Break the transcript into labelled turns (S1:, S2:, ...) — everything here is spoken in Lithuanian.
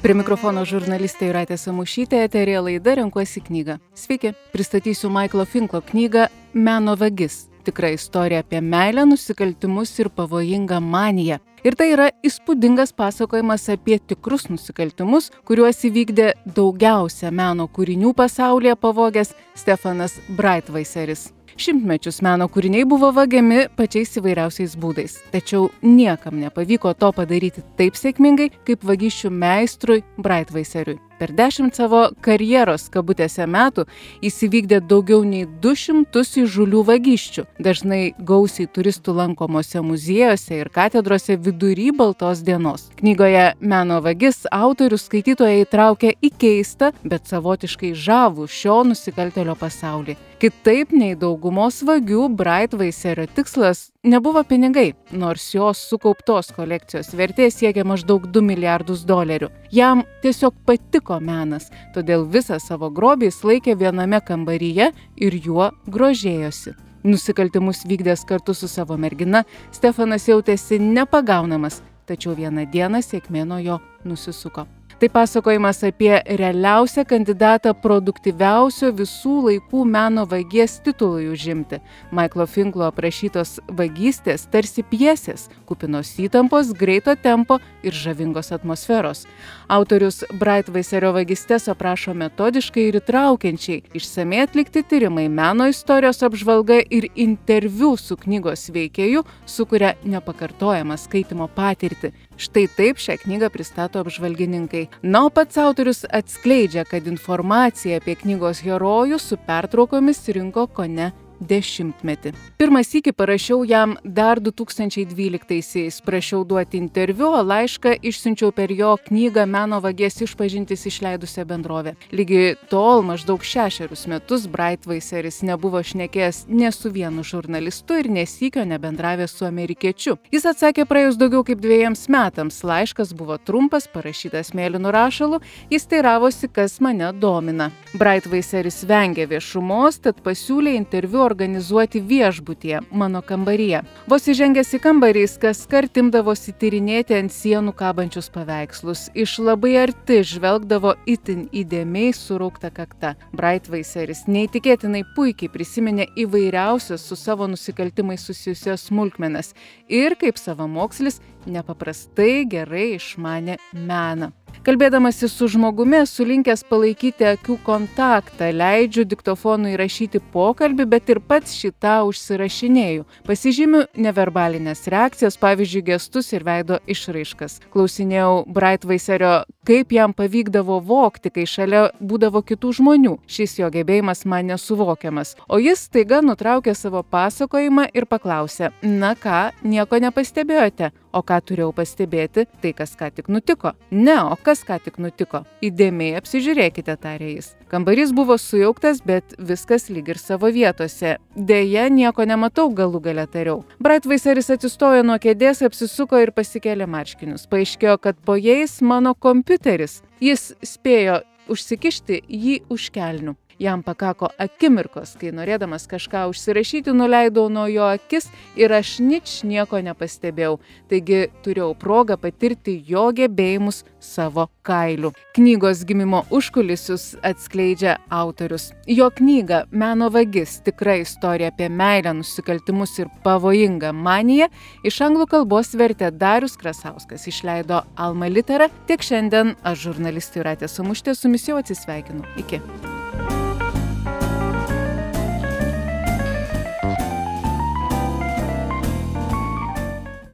S1: Prie mikrofono žurnalistė Jūratė Samušytė, eterėje laida Renkuosi knygą. Sveiki, pristatysiu Maiklo Finklo knygą Meno vagis. Tikra istorija apie meilę, nusikaltimus ir pavojingą maniją. Ir tai yra įspūdingas pasakojimas apie tikrus nusikaltimus, kuriuos įvykdė daugiausia meno kūrinių pasaulyje pavogęs Stefanas Breitweiseris. Šimtmečius meno kūriniai buvo vagiami pačiais įvairiausiais būdais. Tačiau niekam nepavyko to padaryti taip sėkmingai, kaip vagysčių meistrui Breitweiseriui. Per 10 savo karjeros kabutėse metų jis įvykdė daugiau nei 200 įžūlių vagysčių, dažnai gausiai turistų lankomose muziejuose ir katedrose vidury baltos dienos. Knygoje Meno vagis autorius skaitytoją įtraukia į keistą, bet savotiškai žavų šio nusikaltėlio pasaulį. Kitaip nei daugumos vagių, Breitweiserio tikslas nebuvo pinigai, nors jos sukauptos kolekcijos vertė siekia maždaug $2 milijardus. Jam tiesiog patiko menas, todėl visą savo grobį jis laikė viename kambaryje ir juo grožėjosi. Nusikaltimus vykdęs kartu su savo mergina, Stefanas jautėsi nepagaunamas, tačiau vieną dieną sėkmė nuo jo nusisuko. Tai pasakojimas apie realiausią kandidatą produktyviausio visų laikų meno vagies titului užimti. Maiklo Finklo aprašytos vagystės tarsi pjesės, kupinos įtampos, greito tempo ir žavingos atmosferos. Autorius Breitweiserio vagystes aprašo metodiškai ir įtraukiančiai, išsamei atlikti tyrimai, meno istorijos apžvalga ir interviu su knygos veikėju sukuria nepakartojamą skaitymo patirtį. Štai taip šią knygą pristato apžvalgininkai. Na, o pats autorius atskleidžia, kad informaciją apie knygos herojų su pertraukomis rinko kone 10 metų. Pirmą sykį parašiau jam dar 2012-aisiais. Prašiau duoti interviu, o laišką išsiunčiau per jo knygą Meno vagies išpažintis išleidusią bendrovę. Lygiai tol maždaug 6 metus Breitweiseris nebuvo šnekėjęs ne su vienu žurnalistu ir nesykio nebendravęs su amerikiečiu. Jis atsakė praėjus daugiau kaip 2 metams. Laiškas buvo trumpas, parašytas mėlynu rašalu. Jis teiravosi, kas mane domina. Breitweiseris vengė viešumos, tad pasiūlė interviu organizuoti viešbutyje, mano kambaryje. Vos įžengęs į kambarį, jis kaskart imdavosi tyrinėti ant sienų kabančius paveikslus. Iš labai arti žvelgdavo itin įdėmiai suraukta kakta. Breitweiseris neįtikėtinai puikiai prisiminė įvairiausias su savo nusikaltimais susijusias smulkmenas ir kaip savamokslis nepaprastai gerai išmanė meną. Kalbėdamasi su žmogumi, esu linkęs palaikyti akių kontaktą, leidžiu diktofonui įrašyti pokalbį, bet ir pats šitą užsirašinėju. Pasižymiu neverbalinės reakcijas, pavyzdžiui, gestus ir veido išraiškas. Klausinėjau Breitweiserio, kaip jam pavykdavo vogti, kai šalia būdavo kitų žmonių. Šis jo gebėjimas man nesuvokiamas. O jis staiga nutraukė savo pasakojimą ir paklausė, na ką, nieko nepastebėjote? O ką turėjau pastebėti, tai kas ką tik nutiko. Ne, o kas ką tik nutiko? Įdėmiai apsižiūrėkite, tarė jis. Kambarys buvo sujauktas, bet viskas lyg ir savo vietose. Deja, nieko nematau, galų gale tariau. Breitweiseris atsistojo nuo kėdės, apsisuko ir pasikėlė marškinius. Paaiškėjo, kad po jais mano kompiuteris. Jis spėjo užsikišti jį už kelnių. Jam pakako akimirkos, kai norėdamas kažką užsirašyti, nuleidau nuo jo akis ir aš nieko nepastebėjau. Taigi turėjau progą patirti jo gebėjimus savo kailiu. Knygos gimimo užkulisius atskleidžia autorius. Jo knyga Meno vagis, tikra istorija apie meilę, nusikaltimus ir pavojingą maniją, iš anglų kalbos vertė Darius Krasauskas, išleido Alma Litera. Tiek šiandien aš, žurnalistė Jūratė Samušytė, su jumis jau atsisveikinu. Iki.